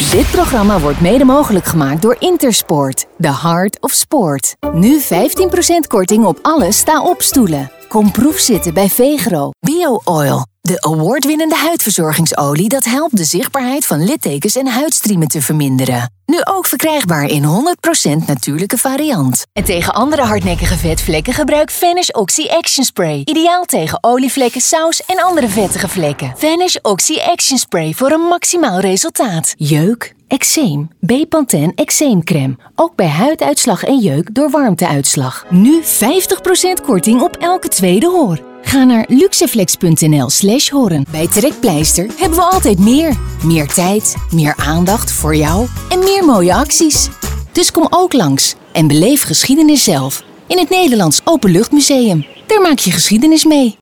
Dit programma wordt mede mogelijk gemaakt door Intersport, the heart of sport. Nu 15% korting op alle sta-op stoelen. Kom proefzitten bij Vegro. Bio-oil, de awardwinnende huidverzorgingsolie dat helpt de zichtbaarheid van littekens en huidstriemen te verminderen. Nu ook verkrijgbaar in 100% natuurlijke variant. En tegen andere hardnekkige vetvlekken gebruik Vanish Oxy Action Spray. Ideaal tegen olievlekken, saus en andere vettige vlekken. Vanish Oxy Action Spray voor een maximaal resultaat. Jeuk, eczeem, Bepanthen eczeemcrème. Ook bij huiduitslag en jeuk door warmteuitslag. Nu 50% korting op elke tweede hoor. Ga naar luxeflex.nl/horen. Bij Trekpleister hebben we altijd meer. Meer tijd, meer aandacht voor jou en meer mooie acties. Dus kom ook langs en beleef geschiedenis zelf in het Nederlands Openluchtmuseum. Daar maak je geschiedenis mee.